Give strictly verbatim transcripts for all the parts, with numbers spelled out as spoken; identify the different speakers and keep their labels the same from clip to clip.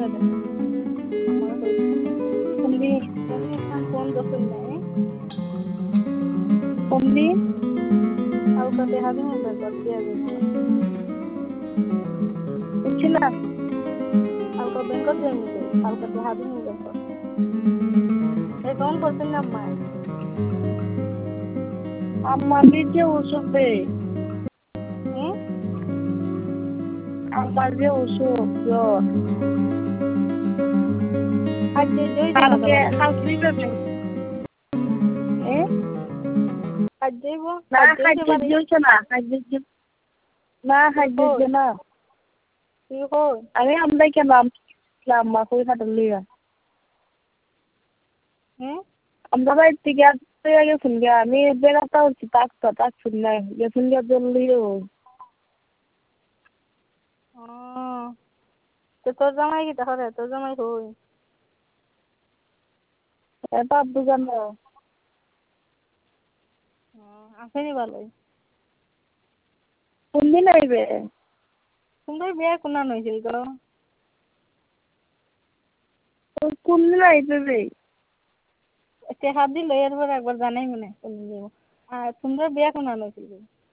Speaker 1: করে দেন আমার হয়েছে
Speaker 2: কোনদি
Speaker 1: আমি এখন ফোন দোসল নাই
Speaker 2: কোনদি
Speaker 1: ଆଉ କତେ ହାବି ମୁଁ ବେ କରିଦିଆ ଯିବ
Speaker 2: ବୁଝିଲା
Speaker 1: ଆଉ କ ବେଙ୍କ ଦେମି ବେ ଆଉ କତେ ହାବି ମୁଁ ବେଙ୍କ ଏ କଣ କରୁଛନ୍ତି ଅମ୍ମା
Speaker 2: అమ్మ విద్య ఉసుపే
Speaker 1: ହୁଁ
Speaker 2: అమ్మ విద్య ఉసు యో
Speaker 1: ଆଜି ଯୋଇ ଦିନ
Speaker 2: କାଲକେ
Speaker 1: ତମର
Speaker 2: କାଲକେ ଯିବେ
Speaker 1: ଏ ଆଜି ଯିବ
Speaker 2: ନା
Speaker 1: ଆଜି
Speaker 2: ଖାଇତେ
Speaker 1: ଯିବାନି
Speaker 2: ଯାଉଛ ନା ଖାଇତେ ଯିବ না খাইতে যে না
Speaker 1: তুই কই
Speaker 2: আরে আমরা কেন আম্মা কই খাটল লিগা
Speaker 1: হুম
Speaker 2: আমরা বাইরে থেকে আসতে গেছেন গা আমি বেড়াতে হচ্ছি তাকতা তাকছুন না গেছেন গা জলদিও
Speaker 1: তো তোর জামাই কি তাহলে তোর জামাই কই
Speaker 2: এটা দুজন
Speaker 1: আসেনি ভালোই
Speaker 2: কোন দিন আইবে
Speaker 1: সুন্দর বিয়ে কোনা নইছিল তো
Speaker 2: কোন দিন আইবে রে
Speaker 1: সে হাত দিল এরপর একবার জানাই মনে কোন দিব আর সুন্দর বিয়ে কোনা নইছিল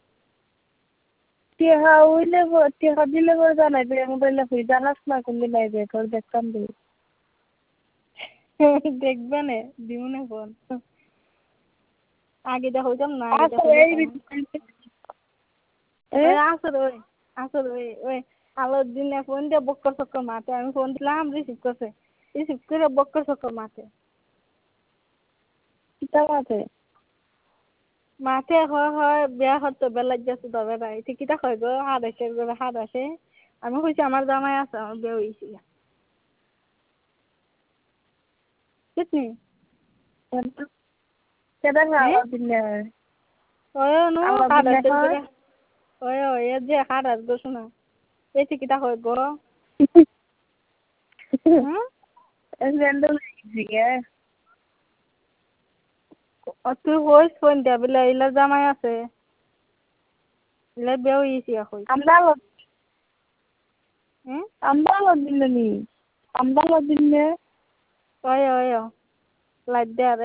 Speaker 2: টিহা হইলে টিহা দিলে করে জানাইবে মোবাইলে হই জানাস না কোন দিন আইবে তোর দেখতাম দে
Speaker 1: দেখবে না দিও না ফোন আগে দেখো যাম না আগে
Speaker 2: আচ্ছা এই
Speaker 1: ওই আসর ওই আসর ওই ওই আলোর দিনে ফোন দিয়ে বক্কর চক্কর মারতে আমি ফোন দিলাম রিসিভ করছে রিসিভ করে বক্কর চক্কর মারতে
Speaker 2: কিতা আছে
Speaker 1: মাতে হয় হয় বিয়া হতো বেলা যাচ্ছে তবে নাই ঠিক কিতা কয় গো হাত আছে গো হাত আছে আমি কইছি আমার জামাই আছে আমার বিয়ে হইছে কিতনি
Speaker 2: কেডা খাওয়া দিলে
Speaker 1: ওই নো হাত আছে গো ওই ওই এ যে হাত আছে গো শোনা এই ঠিক কিতা কয় গো হুম
Speaker 2: এন্ডল জিগে
Speaker 1: তুই কইস ফোন দিয়া বলে ইলা জামাই আছে ইলা বিয়ে হইছে এখন
Speaker 2: আমরা
Speaker 1: হুম
Speaker 2: আমরা দিলে নি আমরা দিলে
Speaker 1: ওই ওই লাইট দে আরে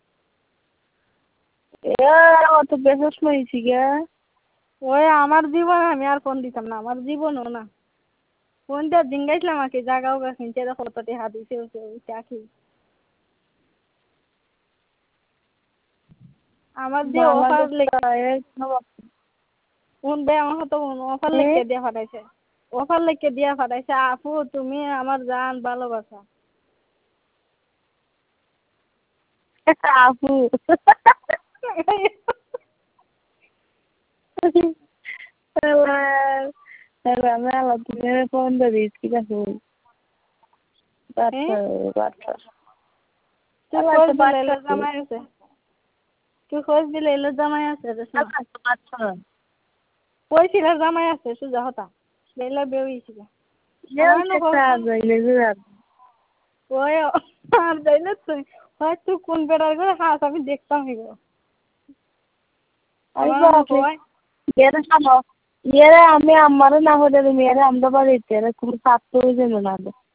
Speaker 2: এ অত বেহস হইছি গে
Speaker 1: ওই আমার জীবন আমি আর ফোন দিতাম না আমার জীবনও না ফোন দিয়ে জিঙ্গাইছিলাম আকি জাগাও গা কিনতে দেখো তোতে হাত দিছে ওইটা আকি আমার যে অফার লেগে ফোন বে আমার তো অফার লেগে দিয়া ফাটাইছে অফার লেগে দিয়া ফাটাইছে আপু তুমি আমার জান ভালোবাসা
Speaker 2: আপু আমি আলাদা দিনে ফোন দিস কি দেখো বাচ্চা বাচ্চা
Speaker 1: জামাই আছে তুই খোঁজ দিলে এলো জামাই আছে কইছিল জামাই আছে সুজা হতা বেলা বেউইছিল ওই আর যাইলে তুই হয়তো কোন বেড়ার করে হাত আমি দেখতাম এগুলো
Speaker 2: ইয়েরে আমি আমারও না হলে মেয়েরা আমরা বাড়িতে এরকম ছাত্র যেন না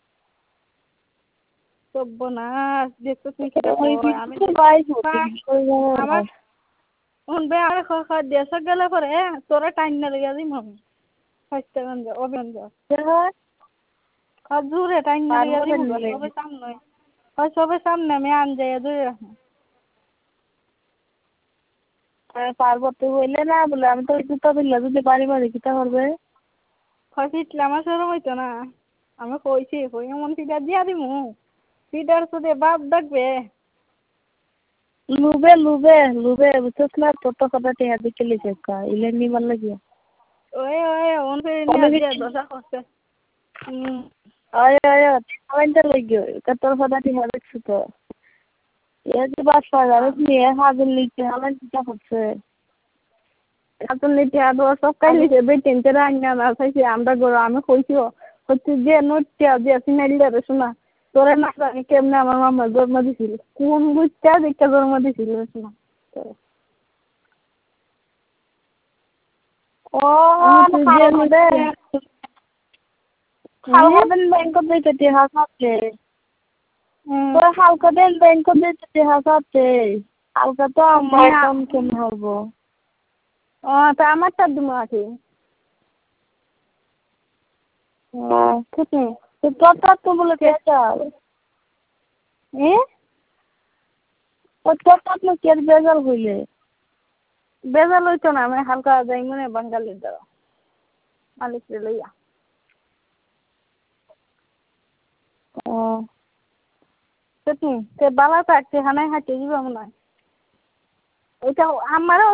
Speaker 1: সর্বনাশ দেখতো তুই আমি আমার শুনবে আর দেশে গেলে পরে তোরা টাইম না লেগে দিম আমি হস্তাগঞ্জ অভিগঞ্জ জোরে টাইম না লেগে দিম সবে সামনে হয় সবে সামনে আমি আন যাই দূরে রাখবো
Speaker 2: পার্বতী হইলে না বলে আমি তো জুতা দিলে যদি বাড়ি বাড়ি কিতা করবে
Speaker 1: ফিটলে আমার সরম হইতো না আমি কইছি কই এমন ফিটার দিয়া দিমু ফিটার সুদে বাপ ডাকবে
Speaker 2: লুবে লুবে লুবে বুঝছিস না তোর তো কথা টেহা দিকে লিখে কা ইলে নিবার লাগিয়া
Speaker 1: ওই ওই ওন ফিরে নিয়ে দিয়া দশা করছে হুম
Speaker 2: আয় আয় কয়টা লাগিও তা তোর কথা টেহা দেখছ তো এ যে বাস পাওয়ার নিয়ে হাজির লিখে আমার কিটা করছে এখন লিখে আদো সব কাই লিখে বেটেন তে রান্না না খাইছে আমরা গরো আমি কইছিও হচ্ছে যে নোটটা যে সিনাইল রে শোনা তোরে না জানি কেমনে আমার মামা জন্ম দিছিল কোন বুঝটা দেখে জন্ম দিছিল শোনা ও হালকা দিন ব্যাংকত দিতে টেহা সাথে তোর হালকা দিন ব্যাংকত দিতে টেহা সাথে হালকা তো আমার কম কেন হবো
Speaker 1: ও তা আমারটা দিমু আছি
Speaker 2: ঠিক তো তোরটা তো বলে কে চাল
Speaker 1: এ
Speaker 2: ও তোরটা তো কে বেজাল হইলে
Speaker 1: বেজাল হইতো না আমি হালকা যাই মনে বাঙ্গালির দ্বারা মালিকরে লইয়া
Speaker 2: ও
Speaker 1: সত্যি তে বালা থাকতে হানায় হাঁটে যাবো মনে হয় ওইটা আমারও